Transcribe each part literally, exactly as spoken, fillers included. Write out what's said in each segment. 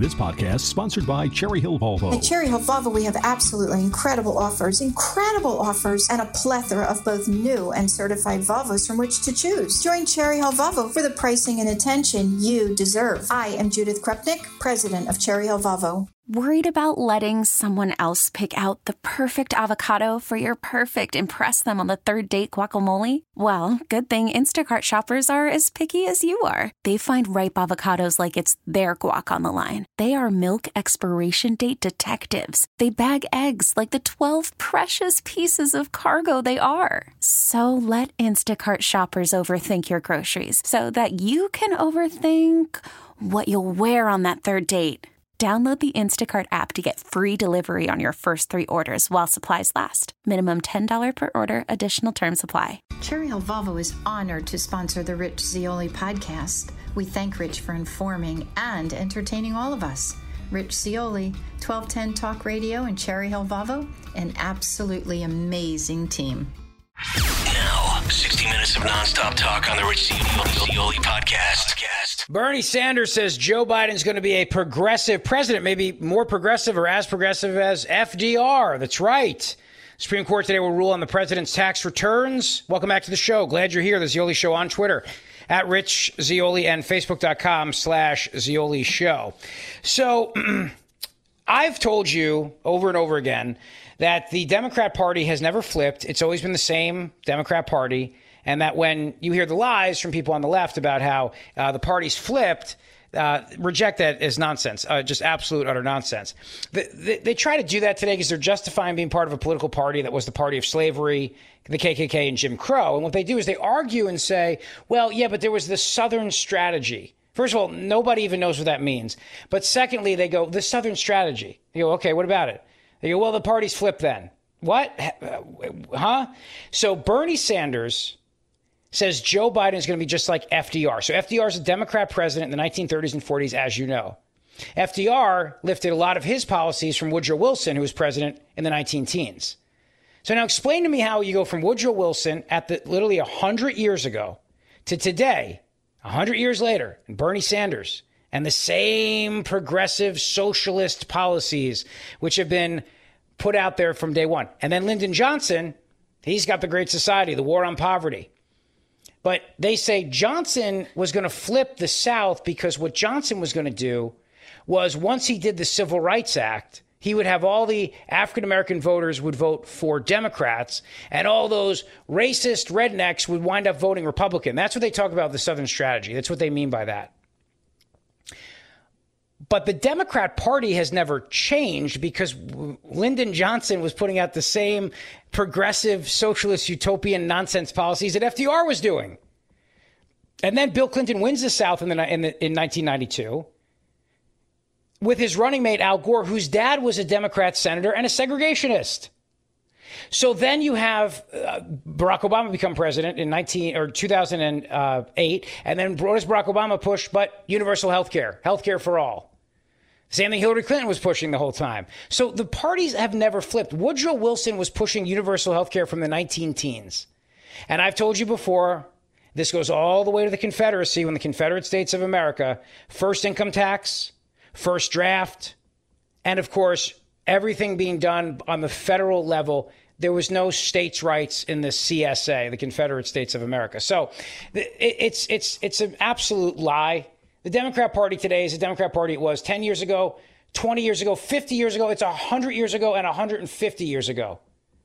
This podcast is sponsored by Cherry Hill Volvo. At Cherry Hill Volvo, we have absolutely incredible offers, incredible offers, and a plethora of both new and certified Volvos from which to choose. Join Cherry Hill Volvo for the pricing and attention you deserve. I am Judith Krupnik, president of Cherry Hill Volvo. Worried about letting someone else pick out the perfect avocado for your perfect impress them on the third date guacamole? Well, good thing Instacart shoppers are as picky as you are. They find ripe avocados like it's their guac on the line. They are milk expiration date detectives. They bag eggs like the twelve precious pieces of cargo they are. So let Instacart shoppers overthink your groceries so that you can overthink what you'll wear on that third date. Download the Instacart app to get free delivery on your first three orders while supplies last. Minimum ten dollars per order. Additional terms apply. Cherry Hill Volvo is honored to sponsor the Rich Zeoli podcast. We thank Rich for informing and entertaining all of us. Rich Zeoli, twelve ten Talk Radio and Cherry Hill Volvo, an absolutely amazing team. Now, sixty minutes of nonstop talk on the Rich Zeoli podcast. Bernie Sanders says Joe Biden's going to be a progressive president, maybe more progressive or as progressive as F D R. That's right. Supreme Court today will rule on the president's tax returns. Welcome back to the show. Glad you're here. The Zeoli Show on Twitter, at Rich Zeoli, and Facebook.com slash Zeoli Show. So I've told you over and over again that the Democrat Party has never flipped. It's always been the same Democrat Party. And that when you hear the lies from people on the left about how uh, the party's flipped, uh, reject that as nonsense, uh, just absolute, utter nonsense. The, the, they try to do that today because they're justifying being part of a political party that was the party of slavery, the K K K, and Jim Crow. And what they do is they argue and say, well, yeah, but there was the Southern strategy. First of all, nobody even knows what that means. But secondly, they go, the Southern strategy. You go, okay, what about it? They go, well, the party's flipped then. What? Huh? So Bernie Sanders says Joe Biden is going to be just like F D R. So F D R is a Democrat president in the nineteen thirties and forties, as you know. F D R lifted a lot of his policies from Woodrow Wilson, who was president in the nineteen teens. So now explain to me how you go from Woodrow Wilson at the literally one hundred years ago to today, one hundred years later, and Bernie Sanders, and the same progressive socialist policies which have been put out there from day one. And then Lyndon Johnson, he's got the Great Society, the war on poverty. But they say Johnson was going to flip the South because what Johnson was going to do was once he did the Civil Rights Act, he would have all the African-American voters would vote for Democrats and all those racist rednecks would wind up voting Republican. That's what they talk about, the Southern strategy. That's what they mean by that. But the Democrat Party has never changed because Lyndon Johnson was putting out the same progressive, socialist, utopian nonsense policies that F D R was doing. And then Bill Clinton wins the South in, the, in, the, in nineteen ninety-two with his running mate, Al Gore, whose dad was a Democrat senator and a segregationist. So then you have uh, Barack Obama become president in nineteen or two thousand eight. And then what does Barack Obama push but universal health care, health care for all? Same thing Hillary Clinton was pushing the whole time. So the parties have never flipped. Woodrow Wilson was pushing universal health care from the nineteen teens. And I've told you before, this goes all the way to the Confederacy when the Confederate States of America, first income tax, first draft, and of course, everything being done on the federal level. There was no states' rights in the C S A, the Confederate States of America. So it's it's it's an absolute lie. The Democrat Party today is the Democrat Party it was ten years ago, twenty years ago, fifty years ago. It's one hundred years ago and one hundred fifty years ago.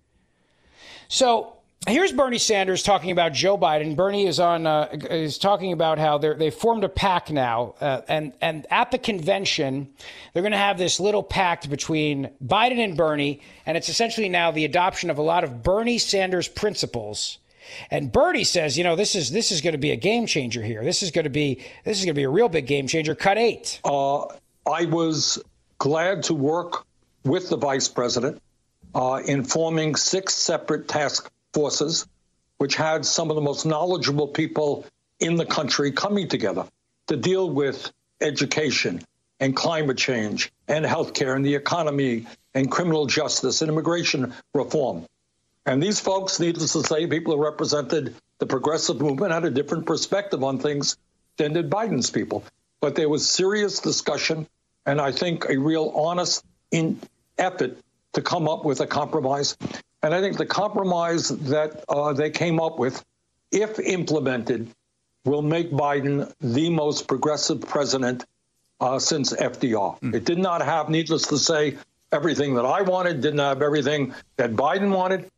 So here's Bernie Sanders talking about Joe Biden. Bernie is on uh, is talking about how they they formed a pact now, uh, and and at the convention they're going to have this little pact between Biden and Bernie, and it's essentially now the adoption of a lot of Bernie Sanders principles. And Bernie says, you know, this is this is going to be a game changer here. This is going to be this is going to be a real big game changer. Cut eight. Uh, I was glad to work with the vice president uh, in forming six separate task forces, which had some of the most knowledgeable people in the country coming together to deal with education and climate change and healthcare and the economy and criminal justice and immigration reform. And these folks, needless to say, people who represented the progressive movement had a different perspective on things than did Biden's people. But there was serious discussion and I think a real honest in effort to come up with a compromise. And I think the compromise that uh, they came up with, if implemented, will make Biden the most progressive president uh, since F D R. Mm. It did not have, needless to say, everything that I wanted, didn't have everything that Biden wanted.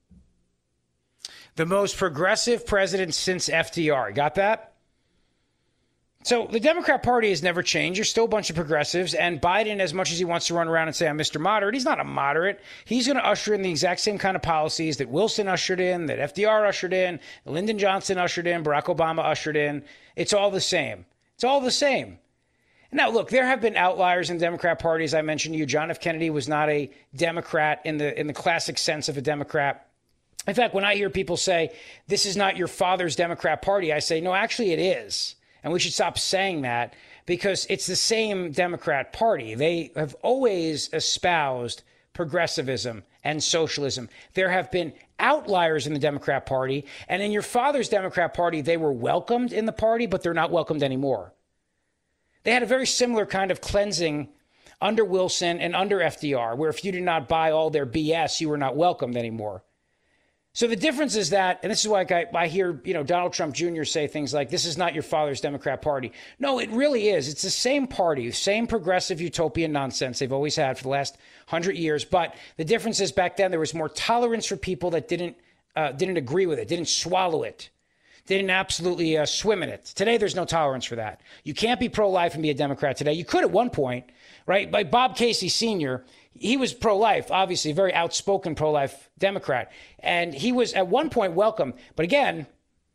The most progressive president since F D R. Got that? So the Democrat Party has never changed. There's still a bunch of progressives. And Biden, as much as he wants to run around and say, I'm Mister Moderate, he's not a moderate. He's going to usher in the exact same kind of policies that Wilson ushered in, that F D R ushered in, Lyndon Johnson ushered in, Barack Obama ushered in. It's all the same. It's all the same. Now, look, there have been outliers in the Democrat Party. As I mentioned to you, John F. Kennedy was not a Democrat in the in the classic sense of a Democrat. In fact, when I hear people say, this is not your father's Democrat Party, I say, no, actually it is. And we should stop saying that because it's the same Democrat Party. They have always espoused progressivism and socialism. There have been outliers in the Democrat Party. And in your father's Democrat Party, they were welcomed in the party, but they're not welcomed anymore. They had a very similar kind of cleansing under Wilson and under F D R, where if you did not buy all their B S, you were not welcomed anymore. So the difference is that, and this is why I, I hear, you know, Donald Trump Junior say things like, this is not your father's Democrat Party. No, it really is. It's the same party, same progressive utopian nonsense they've always had for the last hundred years. But the difference is back then there was more tolerance for people that didn't uh, didn't agree with it, didn't swallow it, didn't absolutely uh, swim in it. Today, there's no tolerance for that. You can't be pro-life and be a Democrat today. You could at one point, right? Like Bob Casey Senior, he was pro-life, obviously, a very outspoken pro-life Democrat. And he was at one point welcome. But again,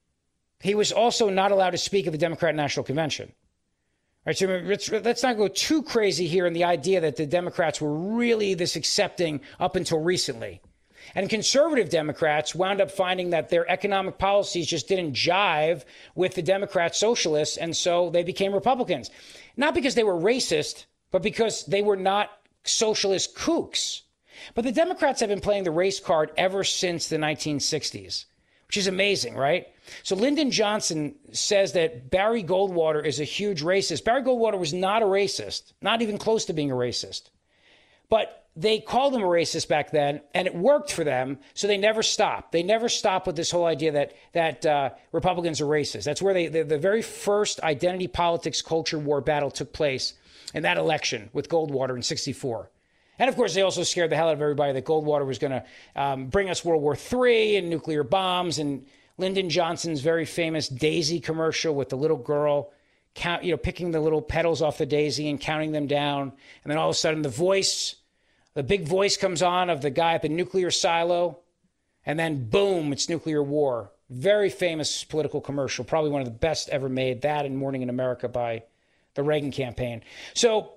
he was also not allowed to speak at the Democrat National Convention. All right, so let's, let's not go too crazy here in the idea that the Democrats were really this accepting up until recently. And conservative Democrats wound up finding that their economic policies just didn't jive with the Democrat socialists, and so they became Republicans. Not because they were racist, but because they were not socialist kooks. But the Democrats have been playing the race card ever since the nineteen sixties, which is amazing, right? So Lyndon Johnson says that Barry Goldwater is a huge racist. Barry Goldwater was not a racist, not even close to being a racist. But they called him a racist back then, and it worked for them, so they never stopped. They never stopped with this whole idea that that uh, Republicans are racist. That's where they the, the very first identity politics culture war battle took place in that election with Goldwater in sixty-four. And, of course, they also scared the hell out of everybody that Goldwater was going to um, bring us World War Three and nuclear bombs. And Lyndon Johnson's very famous Daisy commercial with the little girl count, you know, picking the little petals off the daisy and counting them down. And then all of a sudden the voice, the big voice comes on of the guy at the nuclear silo. And then, boom, it's nuclear war. Very famous political commercial, probably one of the best ever made. That and Morning in America by the Reagan campaign. So,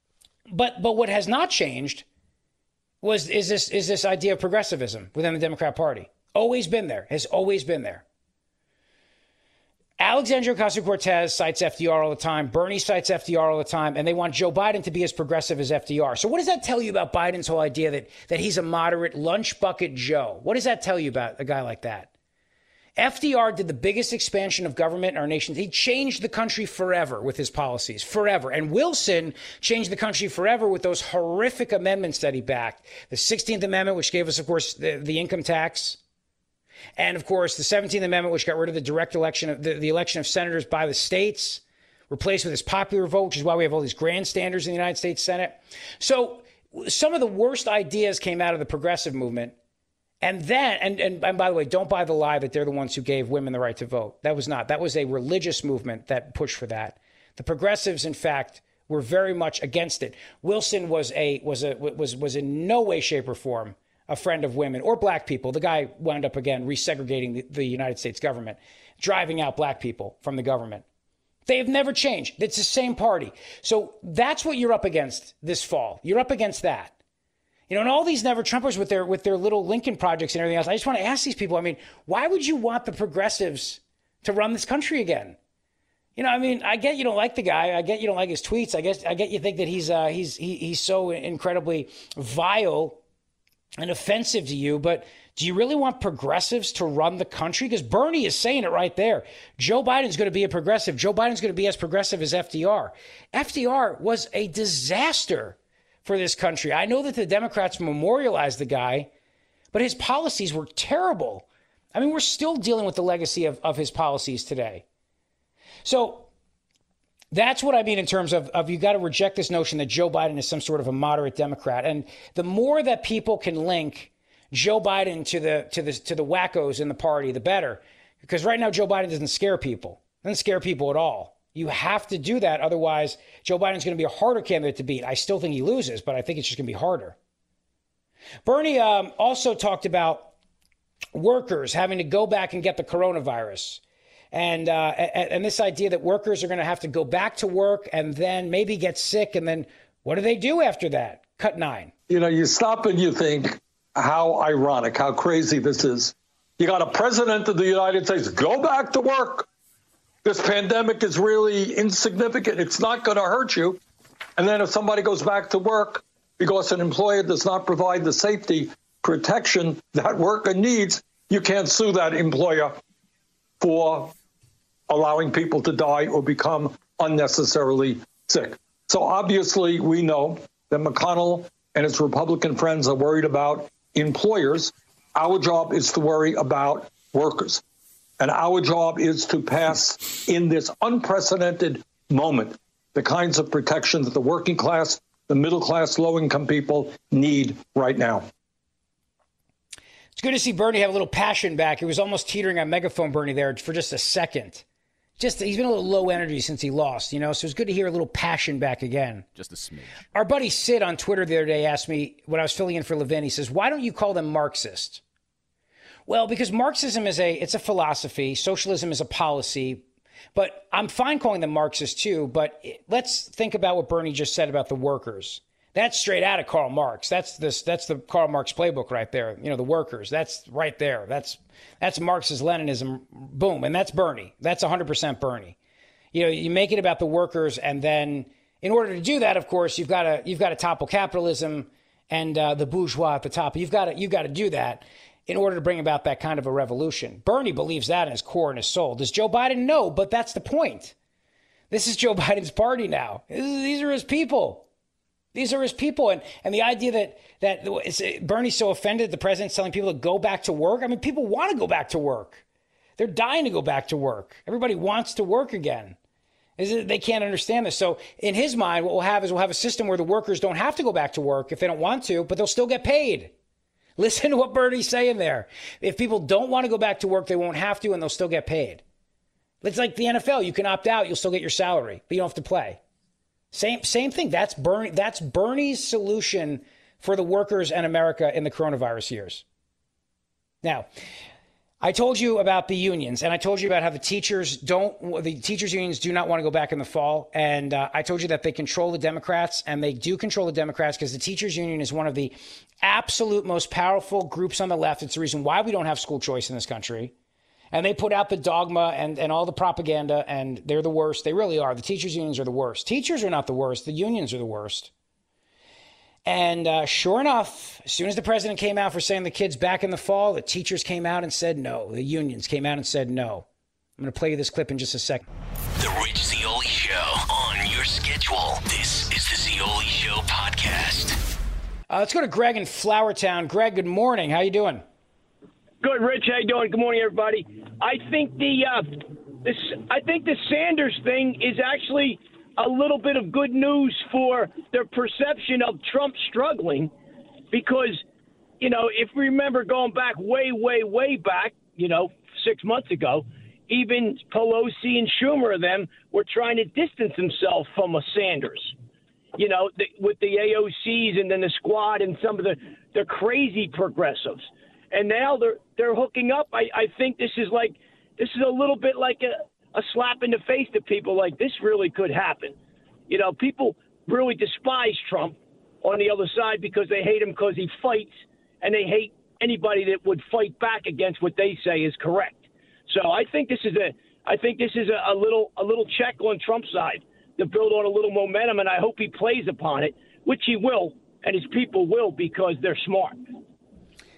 but but what has not changed was is this is this idea of progressivism within the Democrat Party. Always been there, has always been there. Alexandria Ocasio-Cortez cites F D R all the time. Bernie cites F D R all the time, and they want Joe Biden to be as progressive as F D R. So what does that tell you about Biden's whole idea that that he's a moderate lunch bucket Joe? What does that tell you about a guy like that? F D R did the biggest expansion of government in our nation. He changed the country forever with his policies, forever. And Wilson changed the country forever with those horrific amendments that he backed. The sixteenth Amendment, which gave us, of course, the, the income tax. And, of course, the seventeenth Amendment, which got rid of the direct election of the, the election of senators by the states, replaced with this popular vote, which is why we have all these grandstanders in the United States Senate. So some of the worst ideas came out of the progressive movement. And then, and, and, and by the way, don't buy the lie that they're the ones who gave women the right to vote. That was not. That was a religious movement that pushed for that. The progressives, in fact, were very much against it. Wilson was a was a was was in no way, shape, or form a friend of women or black people. The guy wound up again resegregating the, the United States government, driving out black people from the government. They have never changed. It's the same party. So that's what you're up against this fall. You're up against that. You know, and all these never Trumpers with their with their little Lincoln projects and everything else. I just want to ask these people, I mean, why would you want the progressives to run this country again? You know, I mean, I get you don't like the guy. I get you don't like his tweets. I guess I get you think that he's uh, he's he, he's so incredibly vile and offensive to you. But Do you really want progressives to run the country? Because Bernie is saying it right there. Joe Biden's going to be a progressive. Joe Biden's going to be as progressive as F D R. F D R was a disaster for this country. I know that the Democrats memorialized the guy, but his policies were terrible. I mean, we're still dealing with the legacy of, of his policies today. So that's what I mean in terms of, of you got to reject this notion that Joe Biden is some sort of a moderate Democrat. And the more that people can link Joe Biden to the to the to the wackos in the party, the better. Because right now, Joe Biden doesn't scare people. Doesn't scare people at all. You have to do that. Otherwise, Joe Biden's going to be a harder candidate to beat. I still think he loses, but I think it's just going to be harder. Bernie um, also talked about workers having to go back and get the coronavirus. And, uh, and, and this idea that workers are going to have to go back to work and then maybe get sick. And then what do they do after that? Cut nine. You know, you stop and you think, how ironic, how crazy this is. You got a president of the United States, go back to work. This pandemic is really insignificant. It's not going to hurt you. And then if somebody goes back to work because an employer does not provide the safety protection that worker needs, you can't sue that employer for allowing people to die or become unnecessarily sick. So obviously we know that McConnell and his Republican friends are worried about employers. Our job is to worry about workers. And our job is to pass in this unprecedented moment the kinds of protections that the working class, the middle class, low income people need right now. It's good to see Bernie have a little passion back. He was almost teetering on megaphone Bernie there for just a second. Just he's been a little low energy since he lost, you know, so it's good to hear a little passion back again. Just a smidge. Our buddy Sid on Twitter the other day asked me when I was filling in for Levin, he says, why don't you call them Marxist? Well, because Marxism is a it's a philosophy. Socialism is a policy. But I'm fine calling them Marxist too. But let's think about what Bernie just said about the workers. That's straight out of Karl Marx. That's this. That's the Karl Marx playbook right there. You know, the workers. That's right there. That's that's Marx's Leninism. Boom. And that's Bernie. That's one hundred percent Bernie. You know, you make it about the workers, and then in order to do that, of course, you've got to you've got to topple capitalism and uh, the bourgeois at the top. You've got to you've got to do that in order to bring about that kind of a revolution. Bernie believes that in his core and his soul. Does Joe Biden? No, but that's the point. This is Joe Biden's party now. These are his people. These are his people. And, and the idea that, that is, Bernie's so offended the president's telling people to go back to work. I mean, people want to go back to work. They're dying to go back to work. Everybody wants to work again. They can't understand this. So in his mind, what we'll have is we'll have a system where the workers don't have to go back to work if they don't want to, but they'll still get paid. Listen to what Bernie's saying there. If people don't want to go back to work, they won't have to, and they'll still get paid. It's like the N F L. You can opt out. You'll still get your salary, but you don't have to play. Same same thing. That's Bernie. That's Bernie's solution for the workers and America in the coronavirus years. Now, I told you about the unions, and I told you about how the teachers don't. The teachers unions do not want to go back in the fall, and uh, I told you that they control the Democrats, and they do control the Democrats because the teachers union is one of the absolute most powerful groups on the left. It's the reason why we don't have school choice in this country. And they put out the dogma and, and all the propaganda, and they're the worst. They really are. The teachers' unions are the worst. Teachers are not the worst. The unions are the worst. And uh, sure enough, as soon as the president came out for saying the kids back in the fall, the teachers came out and said no. The unions came out and said no. I'm going to play you this clip in just a second. The Rich Zeoli Show on your schedule. This is the Zeoli Show podcast. Uh, let's go to Greg in Flowertown. Greg, good morning. How you doing? Good, Rich. How you doing? Good morning, everybody. I think the uh, this I think the Sanders thing is actually a little bit of good news for their perception of Trump struggling, because, you know, if we remember going back way, way, way back, you know, six months ago, even Pelosi and Schumer and them were trying to distance themselves from a Sanders. You know, the, with the A O Cs and then the squad and some of the, the crazy progressives. And now they're they're hooking up. I, I think this is like this is a little bit like a, a slap in the face to people. Like, this really could happen. You know, people really despise Trump on the other side because they hate him because he fights, and they hate anybody that would fight back against what they say is correct. So I think this is a I think this is a, a little a little check on Trump's side to build on a little momentum, and I hope he plays upon it, which he will, and his people will, because they're smart.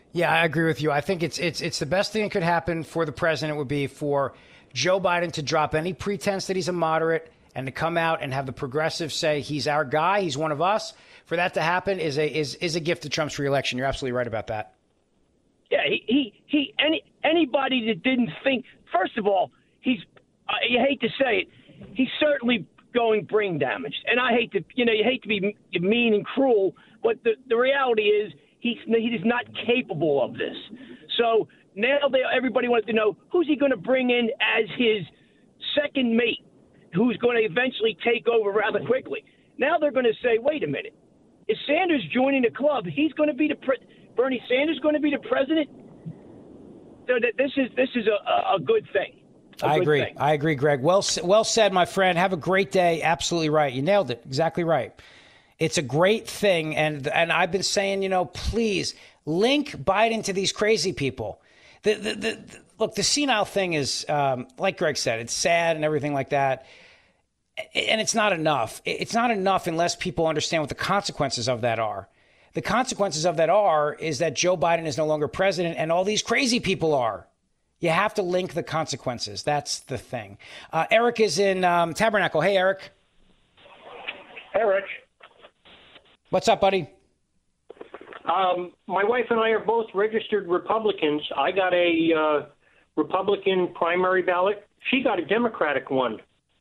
Yeah, I agree with you. I think it's it's it's the best thing that could happen for the president would be for Joe Biden to drop any pretense that he's a moderate and to come out and have the progressives say he's our guy, he's one of us. For that to happen is a is is a gift to Trump's reelection. You're absolutely right about that. Yeah, he he, he any anybody that didn't think, first of all, he's uh, you hate to say it, he's certainly going brain damaged. And I hate to you know, you hate to be mean and cruel, but the, the reality is he's he is not capable of this. So now they everybody wants to know who's he going to bring in as his second mate, who's going to eventually take over rather quickly. Now they're going to say, wait a minute, is Sanders joining the club? He's going to be the pre- Bernie Sanders going to be the president? So that this is this is a, a good thing. A I good agree. thing. I agree, Greg. Well, well said, my friend. Have a great day. Absolutely right. You nailed it. Exactly right. It's a great thing. And and I've been saying, you know, please link Biden to these crazy people. The, the, the, the, look, the senile thing is, um, like Greg said, it's sad and everything like that. And it's not enough. It's not enough unless people understand what the consequences of that are. The consequences of that are is that Joe Biden is no longer president and all these crazy people are. You have to link the consequences. That's the thing. Uh, Eric is in um, Tabernacle. Hey, Eric. Hey, Rich. What's up, buddy? Um, my wife and I are both registered Republicans. I got a uh, Republican primary ballot. She got a Democratic one.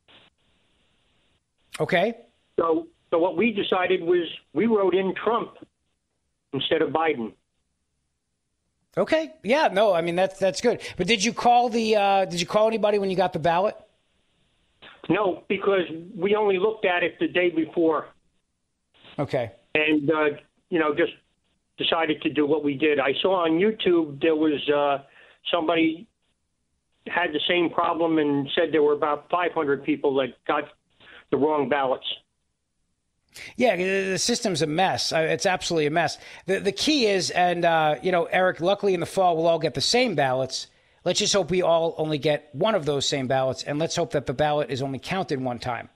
Okay. So, so what we decided was we wrote in Trump instead of Biden. Okay. Yeah. No. I mean that's that's good. But did you call the uh, did you call anybody when you got the ballot? No, because we only looked at it the day before. Okay. And uh, you know, just decided to do what we did. I saw on YouTube there was uh, somebody had the same problem and said there were about five hundred people that got the wrong ballots. Yeah, the system's a mess. It's absolutely a mess. The the key is, and, uh, you know, Eric, luckily in the fall, we'll all get the same ballots. Let's just hope we all only get one of those same ballots, and let's hope that the ballot is only counted one time.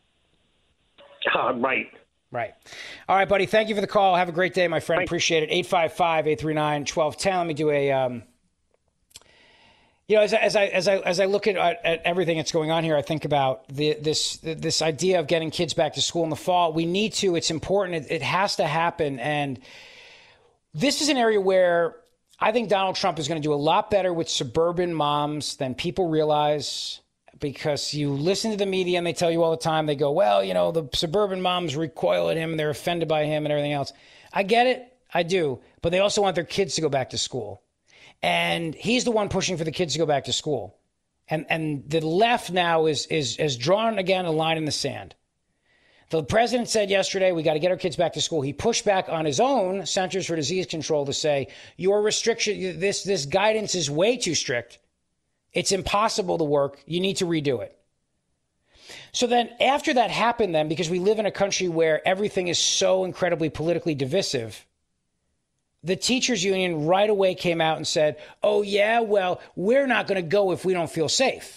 Uh, right. Right. All right, buddy. Thank you for the call. Have a great day, my friend. Right. Appreciate it. eight five five, eight three nine, one two one zero. Let me do a... Um, You know, as I, as I as I as I look at, at everything that's going on here, I think about the, this this idea of getting kids back to school in the fall. We need to. It's important. It, it has to happen. And this is an area where I think Donald Trump is going to do a lot better with suburban moms than people realize, because you listen to the media and they tell you all the time. They go, well, you know, the suburban moms recoil at him and they're offended by him and everything else. I get it. I do. But they also want their kids to go back to school. And he's the one pushing for the kids to go back to school. And and the left now is is is drawn, again, a line in the sand. The president said yesterday, we got to get our kids back to school. He pushed back on his own Centers for Disease Control to say, your restriction, this this guidance is way too strict. It's impossible to work. You need to redo it. So then after that happened then, because we live in a country where everything is so incredibly politically divisive, the teachers union right away came out and said, oh, yeah, well, we're not going to go if we don't feel safe.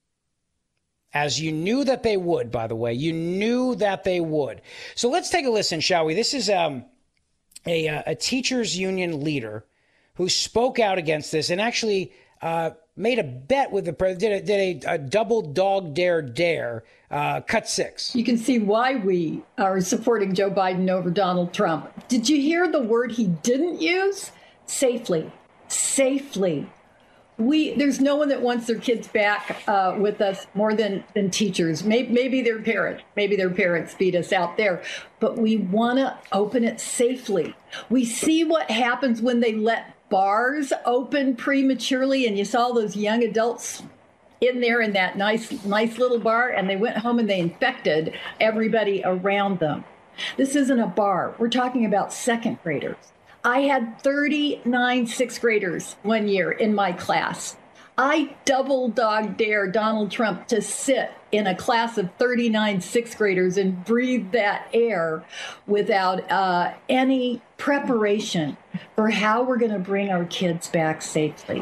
As you knew that they would, by the way. You knew that they would. So let's take a listen, shall we? This is um, a, a teachers union leader who spoke out against this and actually uh, made a bet with the president, did a, did a, a double dog dare dare, uh, cut six. You can see why we are supporting Joe Biden over Donald Trump. Did you hear the word he didn't use? Safely. Safely. We there's no one that wants their kids back uh, with us more than, than teachers. Maybe, maybe their parents. Maybe their parents beat us out there. But we want to open it safely. We see what happens when they let bars open prematurely, and you saw those young adults in there in that nice, nice little bar, and they went home and they infected everybody around them. This isn't a bar. We're talking about second graders. I had thirty-nine sixth graders one year in my class. I double dog dare Donald Trump to sit in a class of thirty-nine sixth graders and breathe that air without uh, any preparation for how we're going to bring our kids back safely.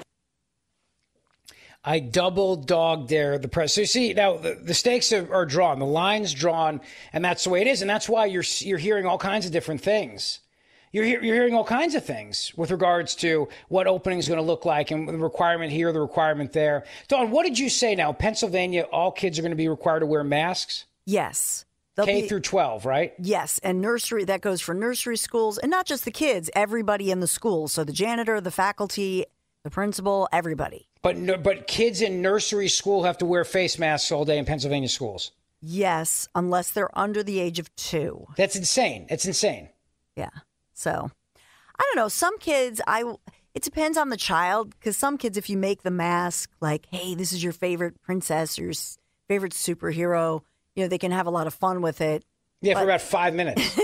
I double dog dare the press. So you see, now the, the stakes are, are drawn, the line's drawn, and that's the way it is. And that's why you're you're hearing all kinds of different things. You're, hear, you're hearing all kinds of things with regards to what opening is going to look like and the requirement here, the requirement there. Dawn, what did you say now? Pennsylvania, all kids are going to be required to wear masks? Yes. K be, through twelve, right? Yes. And nursery, that goes for nursery schools, and not just the kids, everybody in the school. So the janitor, the faculty, the principal, everybody. But no, but kids in nursery school have to wear face masks all day in Pennsylvania schools. Yes, unless they're under the age of two. That's insane. It's insane. Yeah. So, I don't know. Some kids, I it depends on the child, because some kids, if you make the mask like, hey, this is your favorite princess or your favorite superhero, you know, they can have a lot of fun with it. Yeah, but, for about five minutes.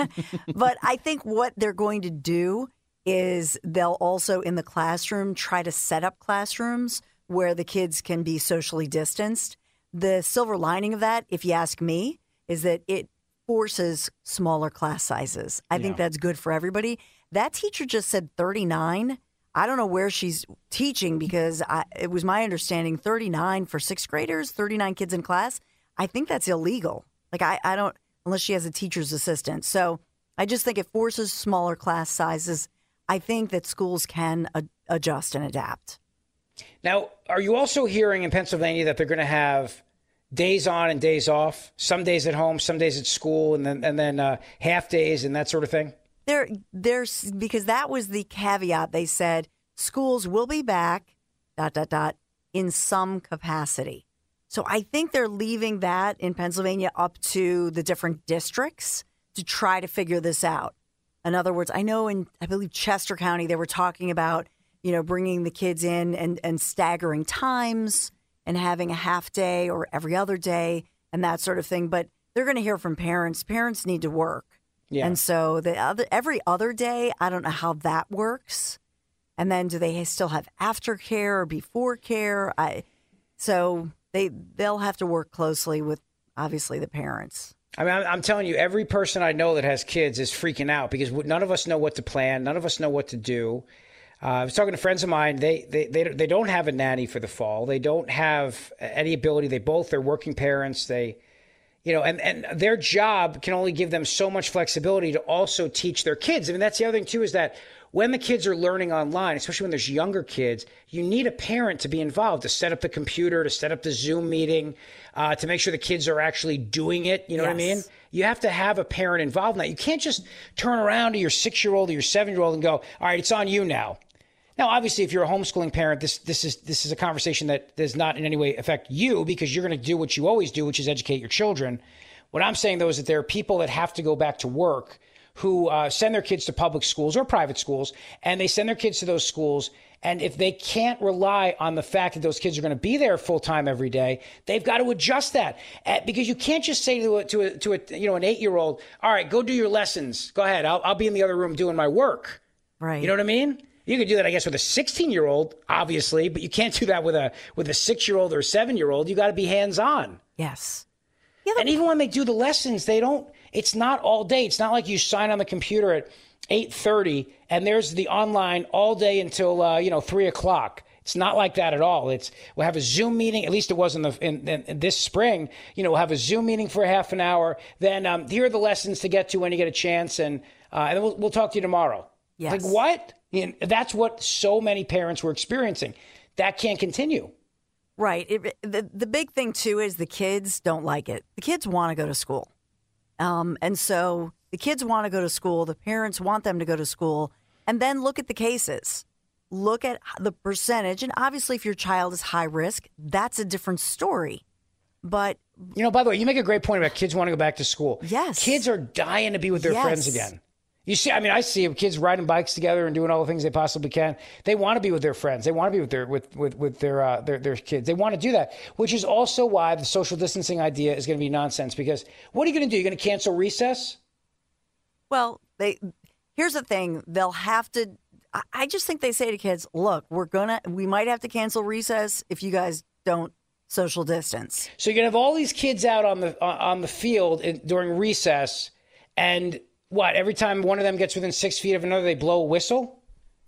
But I think what they're going to do is they'll also in the classroom try to set up classrooms where the kids can be socially distanced. The silver lining of that, if you ask me, is that it forces smaller class sizes. I yeah. think that's good for everybody. That teacher just said thirty-nine. I don't know where she's teaching, because I, it was my understanding thirty-nine for sixth graders, thirty-nine kids in class. I think that's illegal. Like, I, I don't, unless she has a teacher's assistant. So I just think it forces smaller class sizes. I think that schools can a- adjust and adapt. Now, are you also hearing in Pennsylvania that they're going to have days on and days off, some days at home, some days at school, and then and then uh, half days and that sort of thing? There, there's because that was the caveat. They said schools will be back, dot dot dot, in some capacity. So I think they're leaving that in Pennsylvania up to the different districts to try to figure this out. In other words, I know in I believe Chester County they were talking about, you know, bringing the kids in and, and staggering times and having a half day or every other day and that sort of thing. But they're going to hear from parents. Parents need to work. Yeah. And so the other every other day, I don't know how that works. And then do they still have aftercare or before care? I so they they'll have to work closely with obviously the parents. I mean, I'm, I'm telling you, every person I know that has kids is freaking out because none of us know what to plan. None of us know what to do. Uh, I was talking to friends of mine. They, they they they don't have a nanny for the fall. They don't have any ability. They both are working parents. They, you know, and, and their job can only give them so much flexibility to also teach their kids. I mean, that's the other thing, too, is that when the kids are learning online, especially when there's younger kids, you need a parent to be involved, to set up the computer, to set up the Zoom meeting, uh, to make sure the kids are actually doing it. You know yes. what I mean? You have to have a parent involved in that. You can't just turn around to your six-year-old or your seven-year-old and go, all right, it's on you now. Now, obviously, if you're a homeschooling parent, this this is this is a conversation that does not in any way affect you because you're going to do what you always do, which is educate your children. What I'm saying, though, is that there are people that have to go back to work who uh, send their kids to public schools or private schools, and they send their kids to those schools. And if they can't rely on the fact that those kids are going to be there full time every day, they've got to adjust that uh, because you can't just say to a, to a, to a you know an eight year old, all right, go do your lessons. Go ahead. I'll, I'll be in the other room doing my work. Right. You know what I mean? You could do that, I guess, with a sixteen year old, obviously, but you can't do that with a with a six year old or a seven year old. You got to be hands on. Yes. Yeah, and even when they do the lessons, they don't. It's not all day. It's not like you sign on the computer at eight thirty and there's the online all day until uh, you know three o'clock. It's not like that at all. It's we'll have a Zoom meeting. At least it was in the in, in, in this spring. You know, we'll have a Zoom meeting for a half an hour. Then um, here are the lessons to get to when you get a chance, and uh, and then we'll we'll talk to you tomorrow. Yes. Like what? You know, that's what so many parents were experiencing. That can't continue. Right. It, the the big thing too is the kids don't like it. The kids want to go to school, um, and so the kids want to go to school. The parents want them to go to school, and then look at the cases. Look at the percentage, and obviously, if your child is high risk, that's a different story. But you know, by the way, you make a great point about kids wanting to go back to school. Yes, kids are dying to be with their yes. friends again. You see, I mean, I see kids riding bikes together and doing all the things they possibly can. They want to be with their friends. They want to be with their with with, with their, uh, their their kids. They want to do that, which is also why the social distancing idea is going to be nonsense. Because what are you going to do? You're going to cancel recess? Well, they here's the thing. They'll have to. I just think they say to kids, "Look, we're gonna. We might have to cancel recess if you guys don't social distance." So you're gonna have all these kids out on the on the field in, during recess, and what, every time one of them gets within six feet of another, they blow a whistle?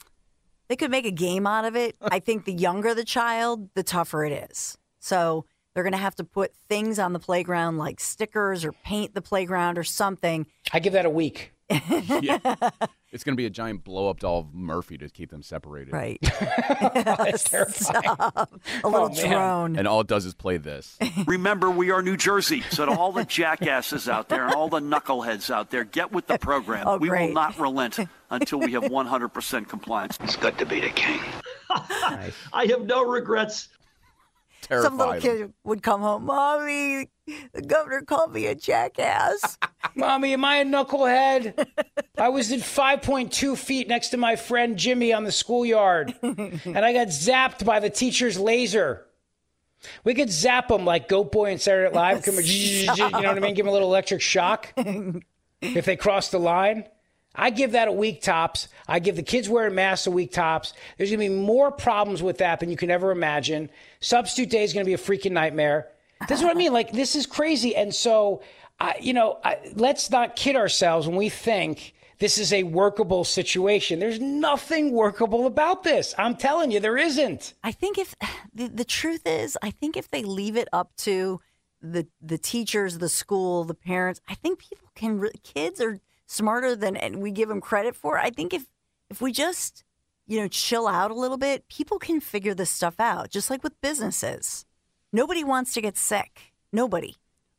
They could make a game out of it. I think the younger the child, the tougher it is. So they're going to have to put things on the playground like stickers or paint the playground or something. I give that a week. Yeah. It's going to be a giant blow-up doll of Murphy to keep them separated. Right. That's terrifying. Stop. A little Oh, man. drone. And all it does is play this. Remember, we are New Jersey, so to all the jackasses out there and all the knuckleheads out there, get with the program. Oh, we great. will not relent until we have one hundred percent compliance. It's good to be the king. I have no regrets. Some little Terrified. kid would come home, Mommy, the governor called me a jackass. Mommy, am I a knucklehead? I was at five point two feet next to my friend Jimmy on the schoolyard, and I got zapped by the teacher's laser. We could zap them like Goat Boy and Saturday Night Live. Come, you know what I mean? Give them a little electric shock if they cross the line. I give that a week tops. I give the kids wearing masks a week tops. There's going to be more problems with that than you can ever imagine. Substitute day is going to be a freaking nightmare. This is what I mean. Like, this is crazy. And so, I, you know, I, let's not kid ourselves when we think this is a workable situation. There's nothing workable about this. I'm telling you, there isn't. I think if the, the truth is, I think if they leave it up to the the teachers, the school, the parents, I think people can, re- kids are smarter than and we give them credit for. I think if if we just, you know, chill out a little bit, people can figure this stuff out, just like with businesses. Nobody wants to get sick. Nobody.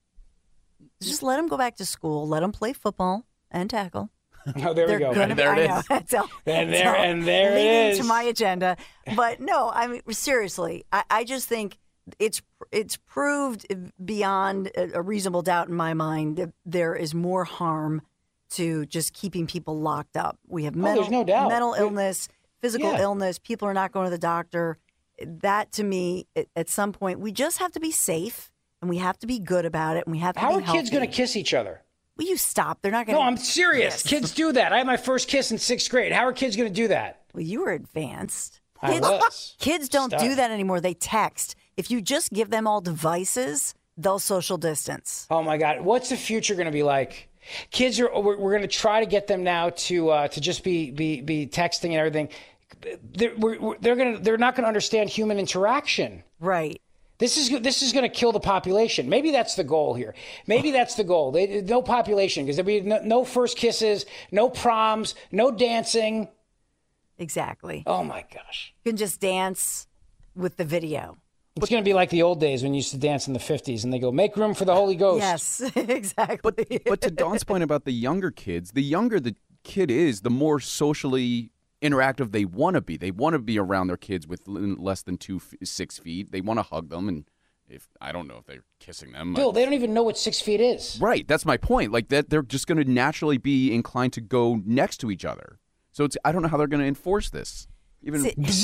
Just let them go back to school. Let them play football and tackle. Oh, there They're we go. Gonna, And there it I know, is. that's all, And that's there, all and there it leading is. to my agenda. But no, I mean, seriously, I, I just think it's it's proved beyond a, a reasonable doubt in my mind that there is more harm to just keeping people locked up. We have Oh, mental, there's no doubt. mental We- illness, physical Yeah. illness. People are not going to the doctor. That, to me, at, at some point, we just have to be safe and we have to be good about it. And we have to How be are kids healthy. going to kiss each other? Will you stop? They're not going to. No, I'm serious. Kids do that. I had my first kiss in sixth grade. How are kids going to do that? Well, you were advanced. I Kids, was. kids don't Stop. do that anymore. They text. If you just give them all devices, they'll social distance. Oh my God, what's the future going to be like? Kids are. We're, we're going to try to get them now to uh, to just be be be texting and everything. They're we're, we're- they're going to they're not going to understand human interaction. Right. This is this is going to kill the population. Maybe that's the goal here. Maybe that's the goal. They, no population because there'll be no, no first kisses, no proms, no dancing. Exactly. Oh my gosh. You can just dance with the video. It's going to be like the old days when you used to dance in the fifties and they go, make room for the Holy Ghost. Yes, exactly. But to Dawn's point about the younger kids, the younger the kid is, the more socially interactive they want to be. They want to be around their kids with l- less than two, f- six feet. They want to hug them, and if I don't know if they're kissing them. Bill, they don't even know what six feet is. Right, that's my point. Like that, they're just going to naturally be inclined to go next to each other. So it's I don't know how they're going to enforce this. Even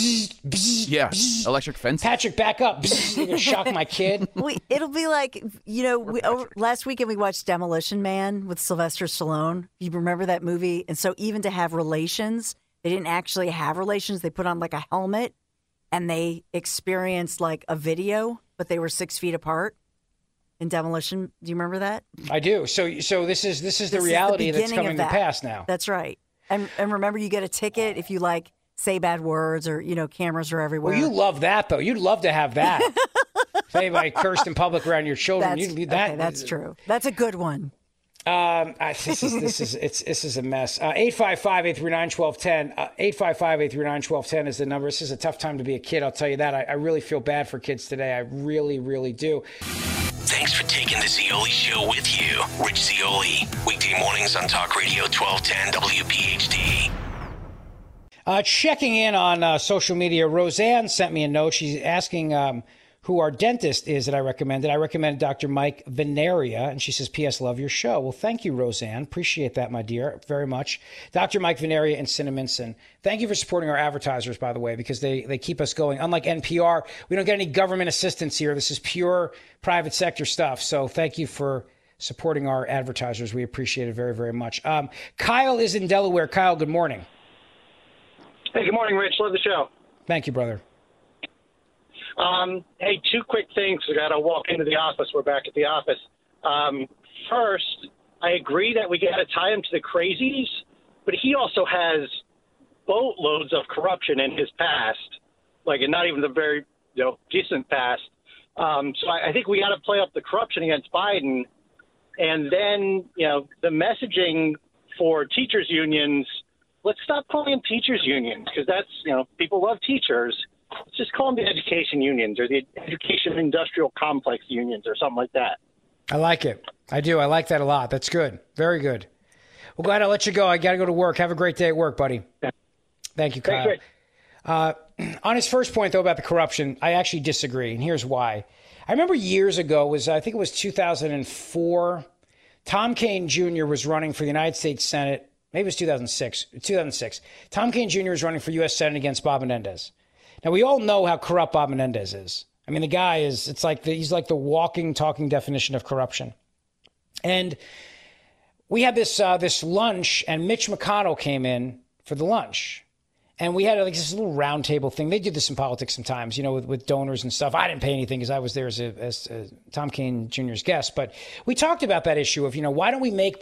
yeah, electric fence. Patrick, back up. You're gonna shock my kid. we, it'll be like, you know, we, over, last weekend we watched Demolition Man with Sylvester Stallone. You remember that movie? And so even to have relations, they didn't actually have relations. They put on like a helmet and they experienced like a video, but they were six feet apart in Demolition. Do you remember that? I do. So, so this is this is the This reality is the that's beginning coming of to that. pass now. That's right. And and remember, you get a ticket if you like say bad words or, you know, cameras are everywhere. Well, you love that though. You'd love to have that. If anybody cursed in public around your children, That's, you'd that. okay, that's true. That's a good one. Um, I, this is this is it's this is a mess. Uh, eight five five eight three nine twelve ten. Uh, eight five five eight three nine twelve ten is the number. This is a tough time to be a kid. I'll tell you that. I, I really feel bad for kids today. I really, really do. Thanks for taking the Zeoli Show with you. Rich Zeoli, weekday mornings on Talk Radio twelve ten W P H D. Uh, checking in on uh, social media, Roseanne sent me a note. She's asking um, who our dentist is that I recommended. I recommended Doctor Mike Veneria, and she says, P S. Love your show. Well, thank you, Roseanne. Appreciate that, my dear, very much. Doctor Mike Veneria in Cinnaminson. Thank you for supporting our advertisers, by the way, because they, they keep us going. Unlike N P R, we don't get any government assistance here. This is pure private sector stuff. So thank you for supporting our advertisers. We appreciate it very, very much. Um, Kyle is in Delaware. Kyle, good morning. Hey, good morning, Rich. Love the show. Thank you, brother. Um, hey, two quick things. I got to walk into the office. We're back at the office. Um, first, I agree that we got to tie him to the crazies, but he also has boatloads of corruption in his past, like, and not even the very, you know, decent past. Um, so I, I think we got to play up the corruption against Biden, and then, you know, the messaging for teachers unions, let's stop calling them teachers unions because that's, you know, people love teachers. Let's just call them the education unions or the education industrial complex unions or something like that. I like it. I do. I like that a lot. That's good. Very good. Well, glad I'll let you go. I got to go to work. Have a great day at work, buddy. Yeah. Thank you, Kyle. Thanks, uh, on his first point, though, about the corruption, I actually disagree, and here's why. I remember years ago, was I think it was two thousand four, Tom Kean Junior was running for the United States Senate. Maybe it was two thousand six. two thousand six. Tom Kean Junior was running for U S Senate against Bob Menendez. Now, we all know how corrupt Bob Menendez is. I mean, the guy is, it's like, the, he's like the walking, talking definition of corruption. And we had this uh, this lunch, and Mitch McConnell came in for the lunch. And we had like this little round table thing. They do this in politics sometimes, you know, with, with donors and stuff. I didn't pay anything because I was there as, a, as a Tom Kean Junior's guest. But we talked about that issue of, you know, why don't we make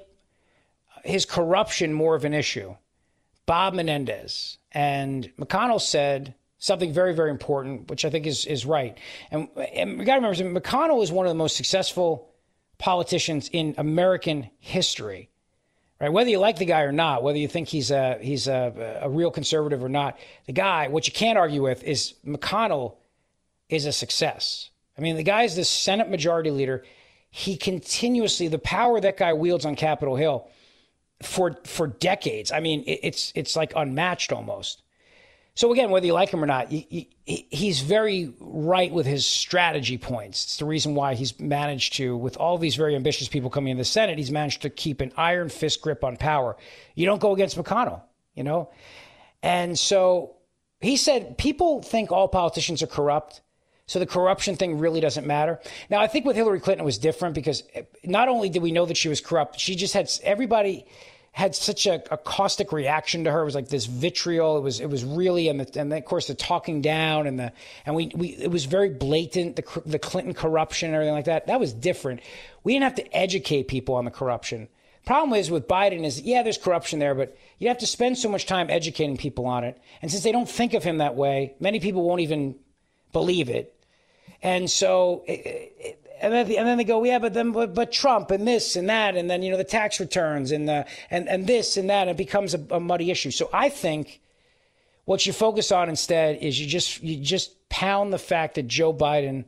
his corruption more of an issue? Bob Menendez. And McConnell said something very, very important, which I think is is right. And, and we got to remember, McConnell is one of the most successful politicians in American history. Right? Whether you like the guy or not, whether you think he's a he's a, a real conservative or not, the guy, what you can't argue with is McConnell is a success. I mean, the guy is the Senate Majority Leader. He continuously, the power that guy wields on Capitol Hill for for decades. I mean, it, it's it's like unmatched almost. So again, whether you like him or not, he, he, he's very right with his strategy points. It's the reason why he's managed to, with all these very ambitious people coming in the Senate, he's managed to keep an iron fist grip on power. You don't go against McConnell, you know? And so he said, people think all politicians are corrupt, so the corruption thing really doesn't matter. Now, I think with Hillary Clinton it was different because not only did we know that she was corrupt, she just had everybody had such a, a caustic reaction to her. It was like this vitriol. It was it was really, and, the, and then, of course, the talking down and the and we, we it was very blatant, the the Clinton corruption and everything like that. That was different. We didn't have to educate people on the corruption. Problem is with Biden is, yeah, there's corruption there, but you have to spend so much time educating people on it. And since they don't think of him that way, many people won't even believe it. And so, it, it, and then, and then they go, yeah, but then, but, but Trump and this and that, and then, you know, the tax returns and the, and, and this and that, and it becomes a, a muddy issue. So I think what you focus on instead is you just, you just pound the fact that Joe Biden,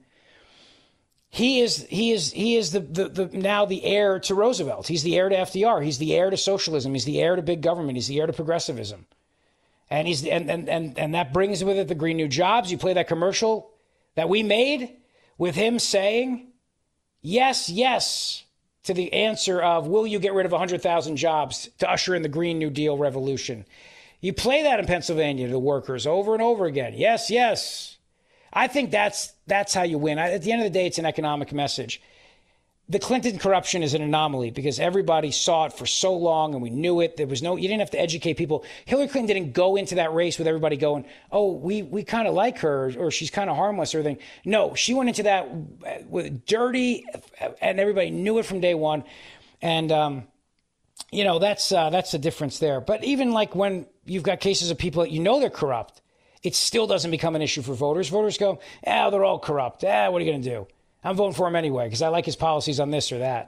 he is, he is, he is the, the, the, now the heir to Roosevelt. He's the heir to F D R. He's the heir to socialism. He's the heir to big government. He's the heir to progressivism. And he's, and, and, and, and that brings with it the Green New Jobs. You play that commercial that we made with him saying, yes, yes, to the answer of, will you get rid of one hundred thousand jobs to usher in the Green New Deal revolution? You play that in Pennsylvania to the workers over and over again. Yes, yes. I think that's that's how you win. At the end of the day, it's an economic message. The Clinton corruption is an anomaly because everybody saw it for so long and we knew it. There was no, you didn't have to educate people. Hillary Clinton didn't go into that race with everybody going, oh, we, we kind of like her or she's kind of harmless or anything. No, she went into that with dirty and everybody knew it from day one. And, um, you know, that's, uh, that's the difference there. But even like when you've got cases of people that you know they're corrupt, it still doesn't become an issue for voters. Voters go, ah, they're all corrupt. Ah, what are you going to do? I'm voting for him anyway because I like his policies on this or that.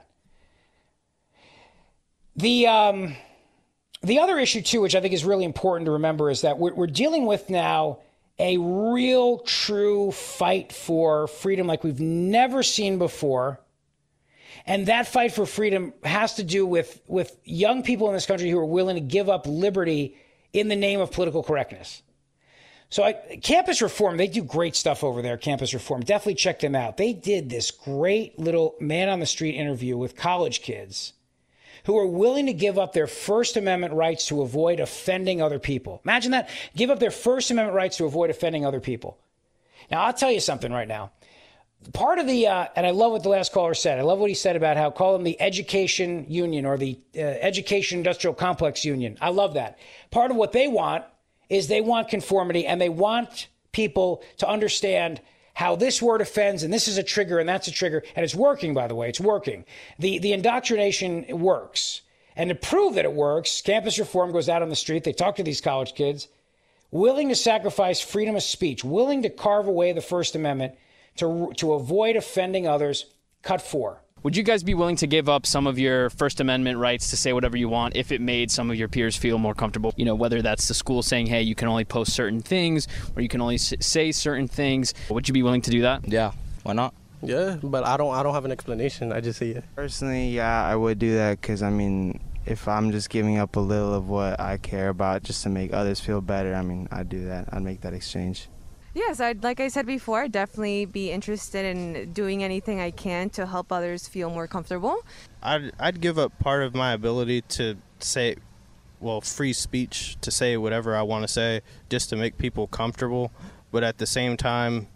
The um, the other issue, too, which I think is really important to remember, is that we're, we're dealing with now a real, true fight for freedom like we've never seen before. And that fight for freedom has to do with, with young people in this country who are willing to give up liberty in the name of political correctness. So I, Campus Reform, they do great stuff over there, Campus Reform. Definitely check them out. They did this great little man-on-the-street interview with college kids who are willing to give up their First Amendment rights to avoid offending other people. Imagine that. Give up their First Amendment rights to avoid offending other people. Now, I'll tell you something right now. Part of the, uh, and I love what the last caller said. I love what he said about how, call them the Education Union or the uh, Education Industrial Complex Union. I love that. Part of what they want is they want conformity and they want people to understand how this word offends and this is a trigger and that's a trigger. And it's working, by the way. It's working. The the indoctrination works. And to prove that it works, Campus Reform goes out on the street. They talk to these college kids, willing to sacrifice freedom of speech, willing to carve away the First Amendment to to avoid offending others. Cut four. Would you guys be willing to give up some of your First Amendment rights to say whatever you want if it made some of your peers feel more comfortable? You know, whether that's the school saying, hey, you can only post certain things or you can only s- say certain things. Would you be willing to do that? Yeah, why not? Yeah, but I don't I don't have an explanation. I just say yeah. Personally, yeah, I would do that because, I mean, if I'm just giving up a little of what I care about just to make others feel better, I mean, I'd do that. I'd make that exchange. Yes, I'd, like I said before, I'd definitely be interested in doing anything I can to help others feel more comfortable. I'd, I'd give up part of my ability to say, well, free speech, to say whatever I want to say, just to make people comfortable. But at the same time,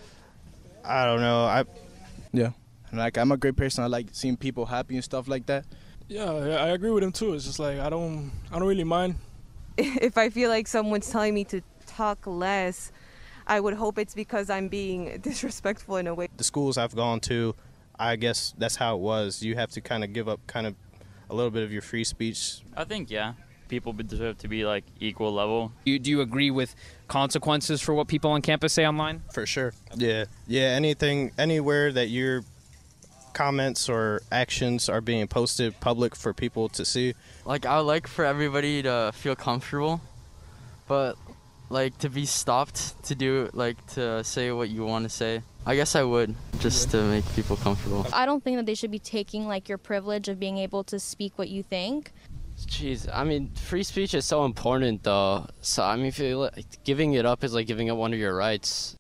I don't know. I Yeah. Like, I'm a great person. I like seeing people happy and stuff like that. Yeah, I agree with him too. It's just like I don't I don't really mind. If I feel like someone's telling me to talk less, I would hope it's because I'm being disrespectful in a way. The schools I've gone to, I guess that's how it was. You have to kind of give up kind of a little bit of your free speech. I think, yeah, people deserve to be like equal level. Do you, do you agree with consequences for what people on campus say online? For sure. Yeah. Yeah, anything, anywhere that your comments or actions are being posted public for people to see. Like, I would like for everybody to feel comfortable, but like to be stopped to do, like to say what you want to say. I guess I would, just to make people comfortable. I don't think that they should be taking like your privilege of being able to speak what you think. Jeez, I mean, free speech is so important though. So I mean, if you, like, giving it up is like giving up one of your rights.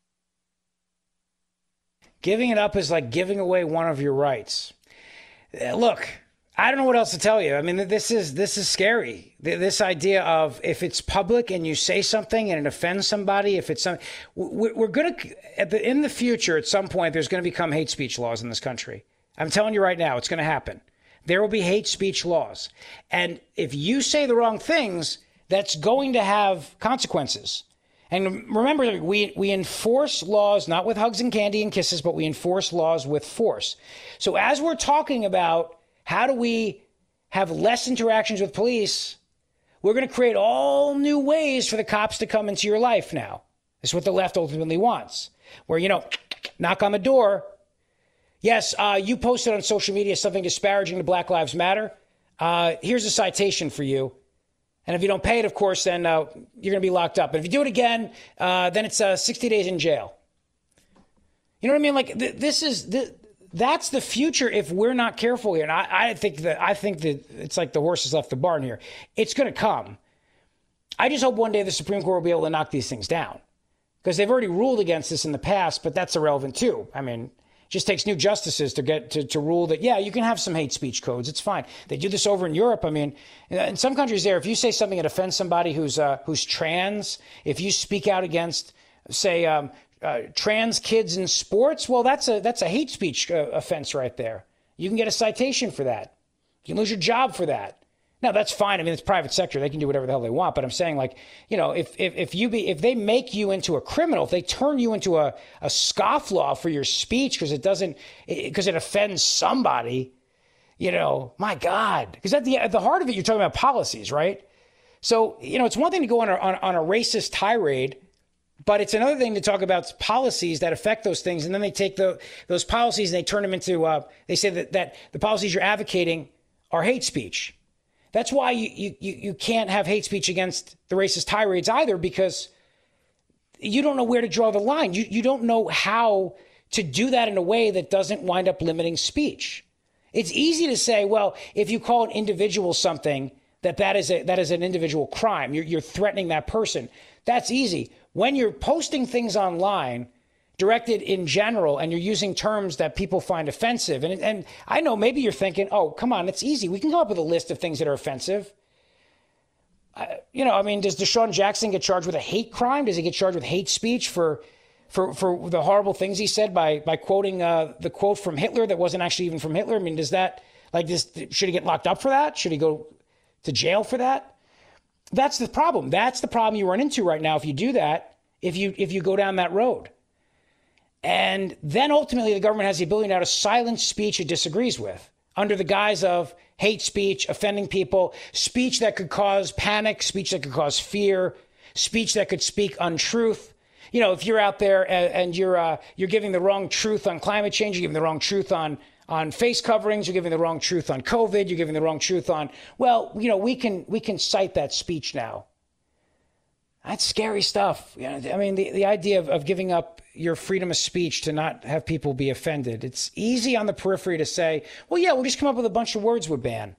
Giving it up is like giving away one of your rights. Look, I don't know what else to tell you. I mean, this is this is scary. This idea of if it's public and you say something and it offends somebody, if it's some, we're going to, at the, in the future, at some point, there's going to become hate speech laws in this country. I'm telling you right now, it's going to happen. There will be hate speech laws. And if you say the wrong things, that's going to have consequences. And remember, we, we enforce laws not with hugs and candy and kisses, but we enforce laws with force. So as we're talking about how do we have less interactions with police, we're going to create all new ways for the cops to come into your life now. This is what the left ultimately wants, where, you know, knock on the door. Yes, uh, you posted on social media something disparaging to Black Lives Matter. Uh, here's a citation for you. And if you don't pay it, of course, then uh, you're going to be locked up. But if you do it again, uh, then it's uh, sixty days in jail. You know what I mean? Like th- this is th- that's the future if we're not careful here. And I, I think that I think that it's like the horse has left the barn here. It's going to come. I just hope one day the Supreme Court will be able to knock these things down, because they've already ruled against this in the past. But that's irrelevant too. I mean, it just takes new justices to get to, to rule that, yeah, you can have some hate speech codes. It's fine. They do this over in Europe. I mean, in some countries there, if you say something that offends somebody who's uh, who's trans, if you speak out against, say, um, uh, trans kids in sports, well, that's a that's a hate speech uh, offense right there. You can get a citation for that. You can lose your job for that. Now, that's fine. I mean, it's private sector. They can do whatever the hell they want. But I'm saying, like, you know, if if, if you be if they make you into a criminal, if they turn you into a, a scofflaw for your speech because it doesn't because it, it offends somebody, you know, my God. Because at the at the heart of it, you're talking about policies, right? So, you know, it's one thing to go on a, on, on a racist tirade, but it's another thing to talk about policies that affect those things. And then they take the, those policies and they turn them into, uh, they say that, that the policies you're advocating are hate speech. That's why you, you, you can't have hate speech against the racist tirades either, because you don't know where to draw the line. You, you don't know how to do that in a way that doesn't wind up limiting speech. It's easy to say, well, if you call an individual something, that that is a, that is an individual crime. You're, you're threatening that person. That's easy. When you're posting things online directed in general and you're using terms that people find offensive, and, and I know maybe you're thinking, oh, come on, it's easy. We can come up with a list of things that are offensive. Uh, you know, I mean, does Deshaun Jackson get charged with a hate crime? Does he get charged with hate speech for for, for the horrible things he said by by quoting uh, the quote from Hitler that wasn't actually even from Hitler? I mean, does that, like this, should he get locked up for that? Should he go to jail for that? That's the problem. That's the problem you run into right now if you do that, if you if you go down that road. And then ultimately the government has the ability now to silence speech it disagrees with under the guise of hate speech, offending people, speech that could cause panic, speech that could cause fear, speech that could speak untruth. You know, if you're out there and, and you're uh, you're giving the wrong truth on climate change, you're giving the wrong truth on on face coverings. You're giving the wrong truth on COVID. You're giving the wrong truth on, well, you know, we can we can cite that speech now. That's scary stuff. You know, I mean, the, the idea of, of giving up your freedom of speech to not have people be offended. It's easy on the periphery to say, well, yeah, we'll just come up with a bunch of words would ban.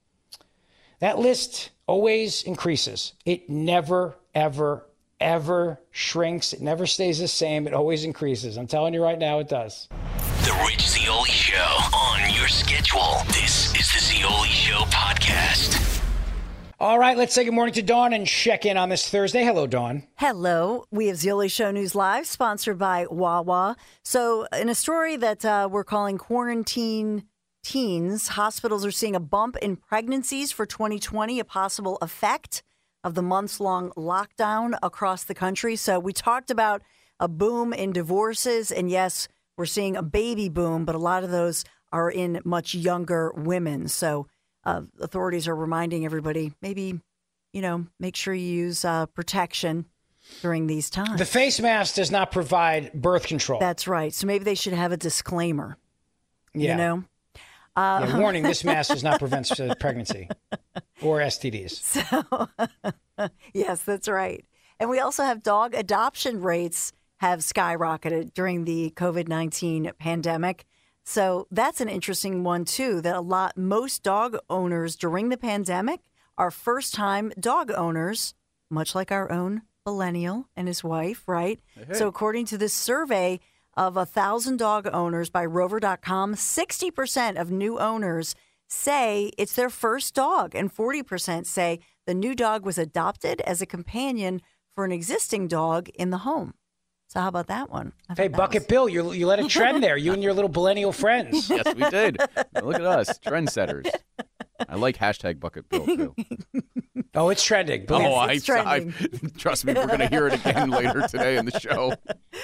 That list always increases. It never, ever, ever shrinks. It never stays the same. It always increases. I'm telling you right now, it does. The Rich Zeoli Show on your schedule. This is the Zeoli Show podcast. All right, let's say good morning to Dawn and check in on this Thursday. Hello, Dawn. Hello. We have Zeoli Show News Live, sponsored by Wawa. So in a story that uh, we're calling Quarantine Teens, hospitals are seeing a bump in pregnancies for twenty twenty, a possible effect of the months-long lockdown across the country. So we talked about a boom in divorces, and yes, we're seeing a baby boom, but a lot of those are in much younger women. So uh, authorities are reminding everybody, maybe, you know, make sure you use uh, protection during these times. The face mask does not provide birth control. That's right. So maybe they should have a disclaimer, yeah. you know? Uh, yeah, warning, this mask does not prevent pregnancy or S T Ds. So, yes, that's right. And we also have dog adoption rates have skyrocketed during the COVID nineteen pandemic. So that's an interesting one, too, that a lot, most dog owners during the pandemic are first-time dog owners, much like our own millennial and his wife, right? Hey, hey. So according to this survey of one thousand dog owners by Rover dot com, sixty percent of new owners say it's their first dog, and forty percent say the new dog was adopted as a companion for an existing dog in the home. So how about that one? Hey, Bucket was... Bill, you you let it trend there. You and your little millennial friends. Yes, we did. Look at us, trendsetters. I like hashtag Bucket Bill, too. Oh, it's trending. Oh, yes, I, it's trending. I, trust me, we're going to hear it again later today in the show.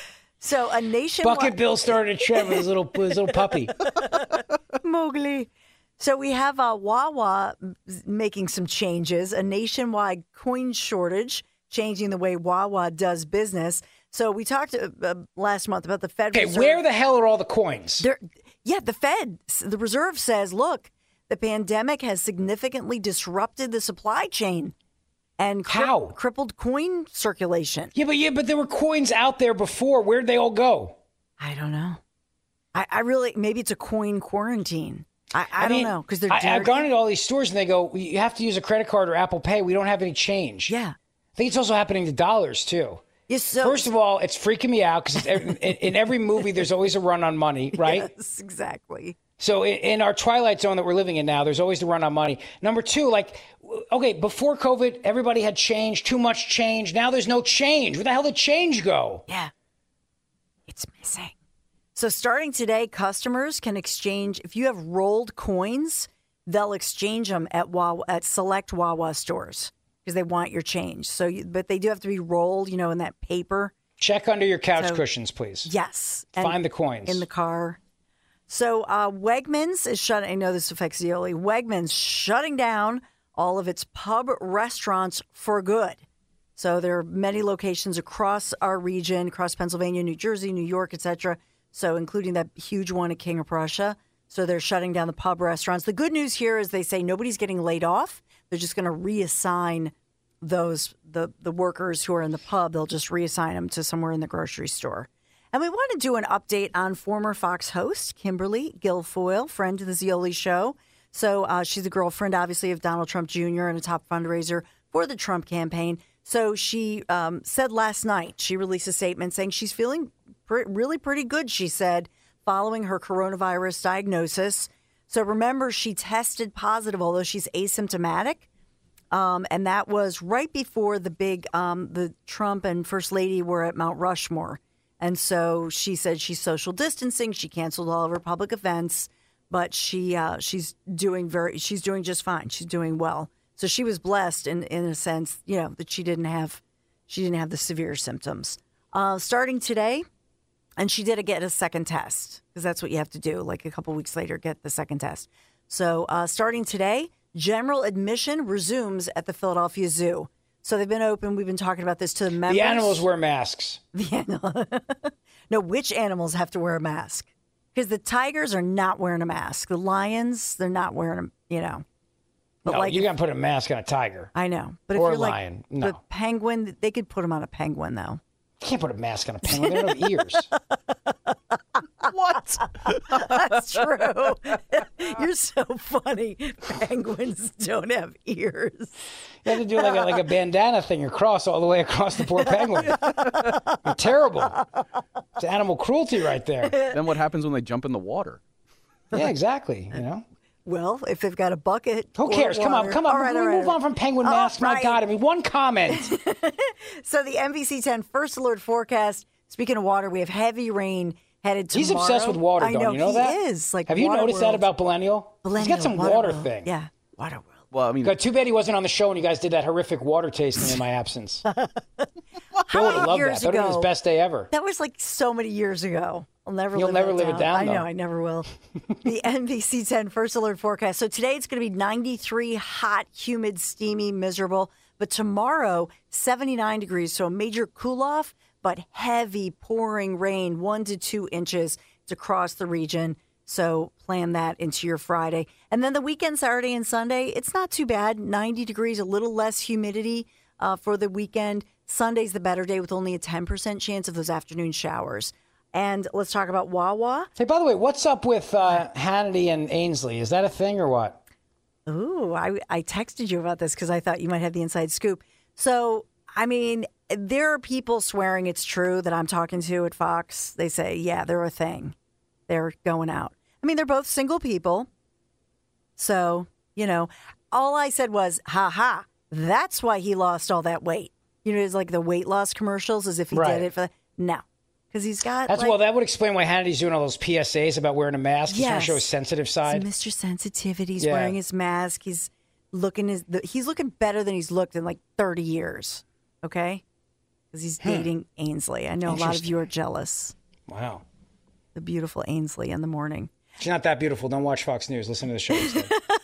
So a nationwide... Bucket Bill started a trend with his little, his little puppy. Mowgli. So we have uh, Wawa making some changes, a nationwide coin shortage, changing the way Wawa does business. So we talked uh, last month about the Fed Okay, Reserve. Where the hell are all the coins? They're, yeah, the Fed, the Reserve says, look, the pandemic has significantly disrupted the supply chain and cri- How? crippled coin circulation. Yeah, but yeah, but there were coins out there before. Where'd they all go? I don't know. I, I really, maybe it's a coin quarantine. I, I, I don't mean, know, because they're I, dirty. I've gone into all these stores and they go, you have to use a credit card or Apple Pay. We don't have any change. Yeah. I think it's also happening to dollars, too. Yes, so, First of all, it's freaking me out because in, in every movie, there's always a run on money, right? Yes, exactly. So in, in our twilight zone that we're living in now, there's always the run on money. Number two, like, okay, before COVID, everybody had change, too much change. Now there's no change. Where the hell did change go? Yeah. It's missing. So starting today, customers can exchange, if you have rolled coins, they'll exchange them at Wawa, at select Wawa stores because they want your change. So, you, but they do have to be rolled, you know, in that paper. Check under your couch so, cushions, please. Yes. Find the coins. In the car. So uh, Wegmans is shutting, I know this affects Zeoli, Wegmans shutting down all of its pub restaurants for good. So there are many locations across our region, across Pennsylvania, New Jersey, New York, et cetera. So including that huge one at King of Prussia. So they're shutting down the pub restaurants. The good news here is they say nobody's getting laid off. They're just going to reassign those, the, the workers who are in the pub. They'll just reassign them to somewhere in the grocery store. And we want to do an update on former Fox host, Kimberly Guilfoyle, friend of the Zeoli Show. So uh, she's the girlfriend, obviously, of Donald Trump Junior and a top fundraiser for the Trump campaign. So she um, said last night, she released a statement saying she's feeling pr- really pretty good, she said, following her coronavirus diagnosis. So remember, she tested positive, although she's asymptomatic. Um, and that was right before the big, um, the Trump and First Lady were at Mount Rushmore. And so she said she's social distancing. She canceled all of her public events, but she uh, she's doing very she's doing just fine. She's doing well. So she was blessed in, in a sense, you know, that she didn't have she didn't have the severe symptoms. Uh, starting today, and she did get a second test because that's what you have to do. Like a couple weeks later, get the second test. So uh, starting today, general admission resumes at the Philadelphia Zoo. So they've been open. We've been talking about this to the members. The animals wear masks. The animal. No, which animals have to wear a mask? Because the tigers are not wearing a mask. The lions, they're not wearing a, you know. But no, like you got to put a mask on a tiger. I know. But or if you're a lion. like No. the penguin, they could put them on a penguin, though. You can't put a mask on a penguin. They don't have ears. What? That's true. You're so funny. Penguins don't have ears. You have to do like a, like a bandana thing across all the way across the poor penguin. You're terrible. It's animal cruelty right there. Then what happens when they jump in the water? Yeah, exactly. You know. Well, if they've got a bucket. Who cares? Come on, come on. All right, we all right, move all on from penguin right. masks. All My right. God, I mean, one comment. So the N B C ten First Alert forecast. Speaking of water, we have heavy rain headed tomorrow. He's obsessed with water, I Dawn. know, You know he that? is. Like, have you Water noticed World. that about Millennial? Millennial, He's got some Water water World. thing. Yeah, Water World. Well, I mean, God, too bad he wasn't on the show and you guys did that horrific water tasting in my absence. Bill How would have many loved years that. That would have been his ago? best day ever. That was like so many years ago. I'll never You'll live never that live it down, I know, though. I never will. The N B C ten First Alert forecast. So today it's going to be ninety-three, hot, humid, steamy, miserable. But tomorrow, seventy-nine degrees, so a major cool-off, but heavy pouring rain, one to two inches to cross the region. So plan that into your Friday. And then the weekend, Saturday and Sunday, it's not too bad. ninety degrees, a little less humidity uh, for the weekend. Sunday's the better day with only a ten percent chance of those afternoon showers. And let's talk about Wawa. Hey, by the way, what's up with uh, Hannity and Ainsley? Is that a thing or what? Ooh, I, I texted you about this because I thought you might have the inside scoop. So, I mean, there are people swearing it's true that I'm talking to at Fox. They say, yeah, they're a thing. They're going out. I mean, they're both single people. So, you know, all I said was, ha ha, that's why he lost all that weight. You know, it's like the weight loss commercials as if he Right. did it for the, no. Because he's got That's like, well, that would explain why Hannity's doing all those P S As about wearing a mask. He's trying to Yes. show his sensitive side. Mister Sensitivity. He's Yeah. wearing his mask. He's looking his. The, he's looking better than he's looked in like thirty years. Okay, because he's Hmm. dating Ainsley. I know a lot of Interesting. you are jealous. Wow. The beautiful Ainsley in the morning. She's not that beautiful. Don't watch Fox News. Listen to the show instead.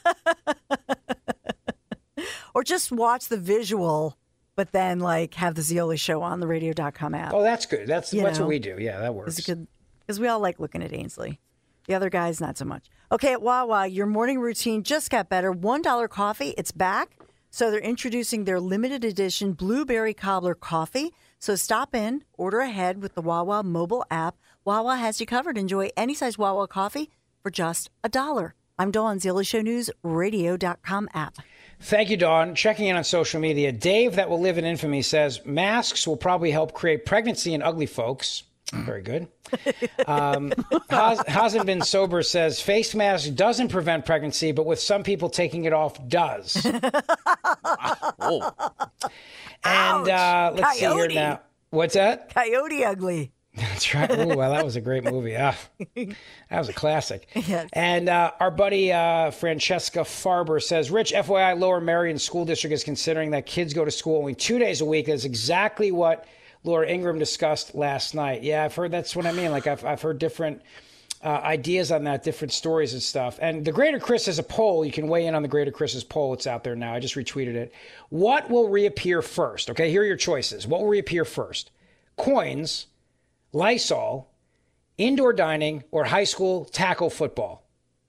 Or just watch the visual, but then like have the Zioli show on the radio dot com app. Oh, that's good. That's You that's know. what we do. Yeah, that works. It's good because we all like looking at Ainsley. The other guys, not so much. Okay, at Wawa, your morning routine just got better. one dollar coffee, it's back. So they're introducing their limited edition blueberry cobbler coffee. So stop in, order ahead with the Wawa mobile app. Wawa has you covered. Enjoy any size Wawa coffee for just a dollar. I'm Dawn, Zioli Show News, radio dot com app. Thank you, Dawn. Checking in on social media. Dave, that will live in infamy, says masks will probably help create pregnancy in ugly folks. Very good. Um, Has, hasn't been sober says face mask doesn't prevent pregnancy, but with some people taking it off does. Oh. And uh, let's see Coyote. here now. What's that? Coyote ugly. That's right. Ooh, well, that was a great movie. Ah, that was a classic. Yes. And uh, our buddy uh, Francesca Farber says, Rich, F Y I, Lower Merion School District is considering that kids go to school only two days a week. That's exactly what Laura Ingraham discussed last night. Yeah, I've heard that's what I mean. Like, I've, I've heard different uh, ideas on that, different stories and stuff. And the Greater Chris has a poll. You can weigh in on the Greater Chris's poll. It's out there now. I just retweeted it. What will reappear first? Okay, here are your choices. What will reappear first? Coins, Lysol, indoor dining, or high school tackle football?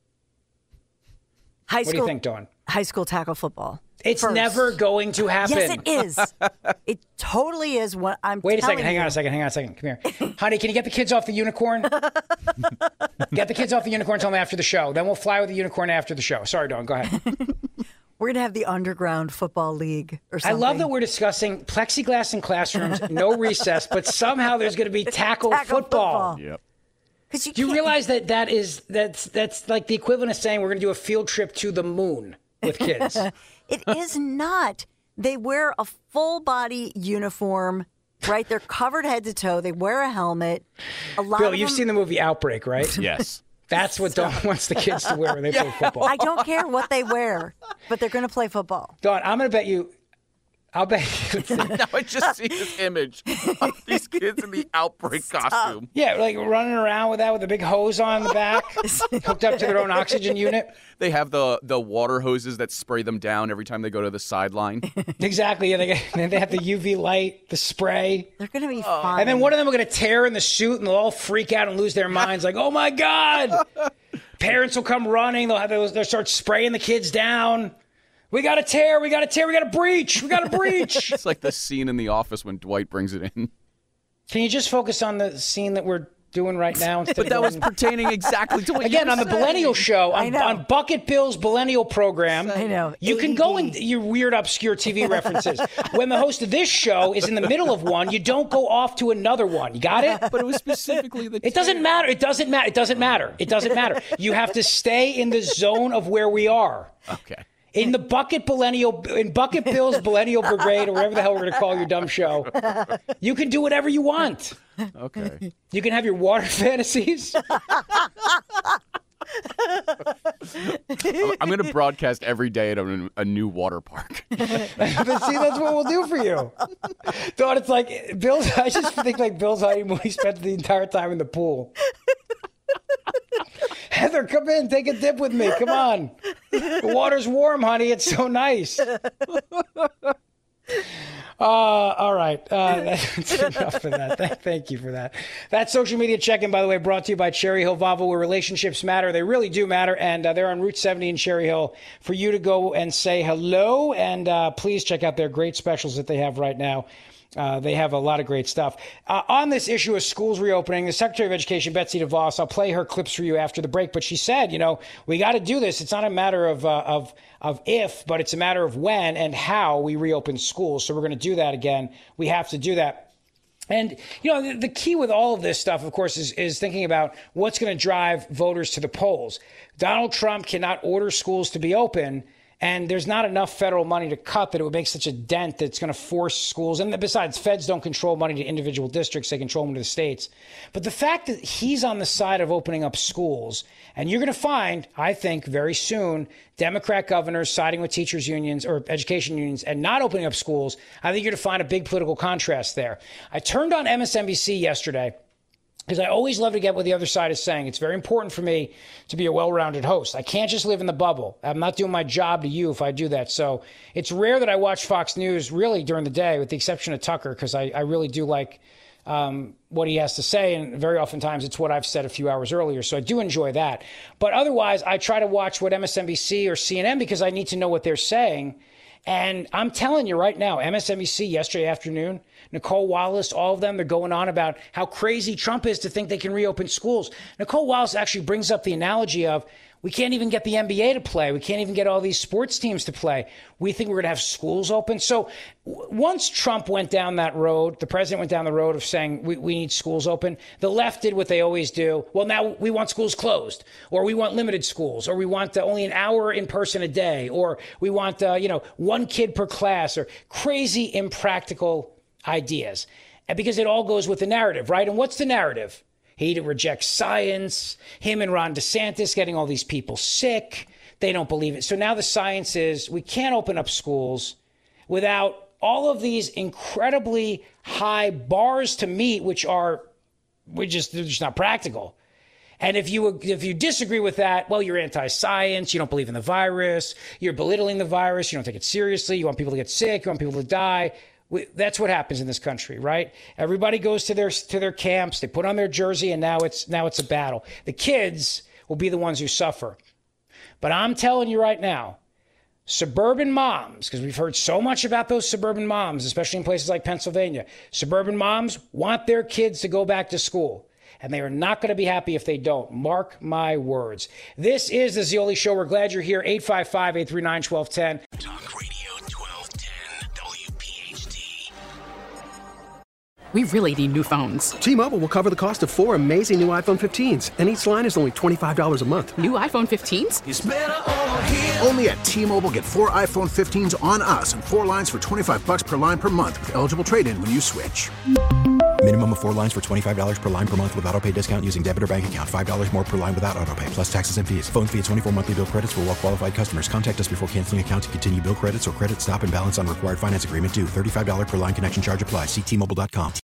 High What do you school- think, Dawn? High school tackle football. It's First. never going to happen. Yes, it is. It totally is. What I'm. Wait a second. telling Hang you. on a second. Hang on a second. Come here. Honey, can you get the kids off the unicorn? Get the kids off the unicorn. Tell them after the show. Then we'll fly with the unicorn after the show. Sorry, Dawn. Go ahead. We're gonna have the underground football league or I something. love that we're discussing plexiglass in classrooms, no recess, but somehow there's going to be tackle, Tackle football. football. Yep. Because you Do you can't- realize that that is that's that's like the equivalent of saying we're going to do a field trip to the moon with kids? It is not. They wear a full body uniform, right? They're covered head to toe. They wear a helmet. A lot Bill, of you've them, seen the movie Outbreak, right? Yes. That's what Dawn wants the kids to wear when they play football. I don't care what they wear, but they're going to play football. Dawn, I'm going to bet you. I'll bet. Now I just see this image of these kids in the outbreak Stop. costume. Yeah, like running around with that with a big hose on the back, hooked up to their own oxygen unit. They have the, the water hoses that spray them down every time they go to the sideline. Exactly. Yeah, they, get, they have the U V light, the spray. They're going to be fine. And then one of them are going to tear in the suit and they'll all freak out and lose their minds like, oh, my God. Parents will come running. They'll have they'll, they'll start spraying the kids down. We got to tear. We got to tear. We got to breach. We got to breach. It's like the scene in The Office when Dwight brings it in. Can you just focus on the scene that we're doing right now? Instead But that of was pertaining exactly to what Again, you on the saying. Millennial Show, on, on Bucket Bill's Millennial program, I know. you can go in your weird, obscure T V references. When the host of this show is in the middle of one, you don't go off to another one. You got it? But it was specifically the It doesn't matter. It doesn't matter. It doesn't matter. It doesn't matter. You have to stay in the zone of where we are. Okay. In the Bucket Millennial, in Bucket Bill's Millennial Brigade, or whatever the hell we're going to call your dumb show, you can do whatever you want. Okay. You can have your water fantasies. I'm going to broadcast every day at a, a new water park. But see, that's what we'll do for you. Thought it's like Bill's. I just think like Bill's honeymoon. He spent the entire time in the pool. Heather, come in, take a dip with me. Come on. The water's warm, honey. It's so nice. Uh, all right. Uh, that's enough for that. Th- Thank you for that. That social media check-in, by the way, brought to you by Cherry Hill Volvo, where relationships matter. They really do matter. And uh, they're on Route seventy in Cherry Hill for you to go and say hello. And uh, please check out their great specials that they have right now. Uh, they have a lot of great stuff. Uh, on this issue of schools reopening, the Secretary of Education, Betsy DeVos, I'll play her clips for you after the break, but she said, you know, we got to do this. It's not a matter of, uh, of, of if, but it's a matter of when and how we reopen schools. So we're going to do that again. We have to do that. And, you know, the, the key with all of this stuff, of course, is, is thinking about what's going to drive voters to the polls. Donald Trump cannot order schools to be open, and there's not enough federal money to cut that it would make such a dent that it's going to force schools. And besides, feds don't control money to individual districts. They control them to the states. But the fact that he's on the side of opening up schools, and you're going to find, I think, very soon, Democrat governors siding with teachers unions or education unions and not opening up schools, I think you're going to find a big political contrast there. I turned on M S N B C yesterday, because I always love to get what the other side is saying. It's very important for me to be a well-rounded host. I can't just live in the bubble. I'm not doing my job to you if I do that. So it's rare that I watch Fox News really during the day, with the exception of Tucker, because I, I really do like um, what he has to say. And very oftentimes it's what I've said a few hours earlier. So I do enjoy that. But otherwise, I try to watch what M S N B C or C N N, because I need to know what they're saying. And I'm telling you right now, M S N B C yesterday afternoon, Nicole Wallace, all of them, they're going on about how crazy Trump is to think they can reopen schools. Nicole Wallace actually brings up the analogy of, we can't even get the N B A to play. We can't even get all these sports teams to play. We think we're going to have schools open. So w- once Trump went down that road, the president went down the road of saying we, we need schools open, the left did what they always do. Well, now we want schools closed, or we want limited schools, or we want uh, only an hour in person a day, or we want, uh, you know, one kid per class, or crazy impractical ideas. And because it all goes with the narrative, right? And what's the narrative? He rejects science, him and Ron DeSantis getting all these people sick. They don't believe it. So now the science is we can't open up schools without all of these incredibly high bars to meet, which are we just, they're just not practical. And if you if you disagree with that, well, you're anti-science, you don't believe in the virus, you're belittling the virus, you don't take it seriously, you want people to get sick, you want people to die. We, that's what happens in this country, right? Everybody goes to their to their camps, they put on their jersey, and now it's now it's a battle. The kids will be the ones who suffer. But I'm telling you right now, suburban moms, because we've heard so much about those suburban moms, especially in places like Pennsylvania, suburban moms want their kids to go back to school. And they are not going to be happy if they don't. Mark my words. This is the Zeoli Show. We're glad you're here. eight five five, eight three nine, one two one zero. Talk Radio twelve ten W P H D. We really need new phones. T-Mobile will cover the cost of four amazing new iPhone fifteens, and each line is only twenty-five dollars a month. New iPhone fifteens? It's better over here. Only at T-Mobile, get four iPhone fifteens on us and four lines for twenty-five bucks per line per month with eligible trade-in when you switch. Minimum of four lines for twenty-five dollars per line per month with autopay discount using debit or bank account. five dollars more per line without autopay, plus taxes and fees. Phone fee at twenty-four monthly bill credits for well-qualified customers. Contact us before canceling account to continue bill credits or credit stop and balance on required finance agreement due. thirty-five dollars per line connection charge applies. See T Mobile dot com.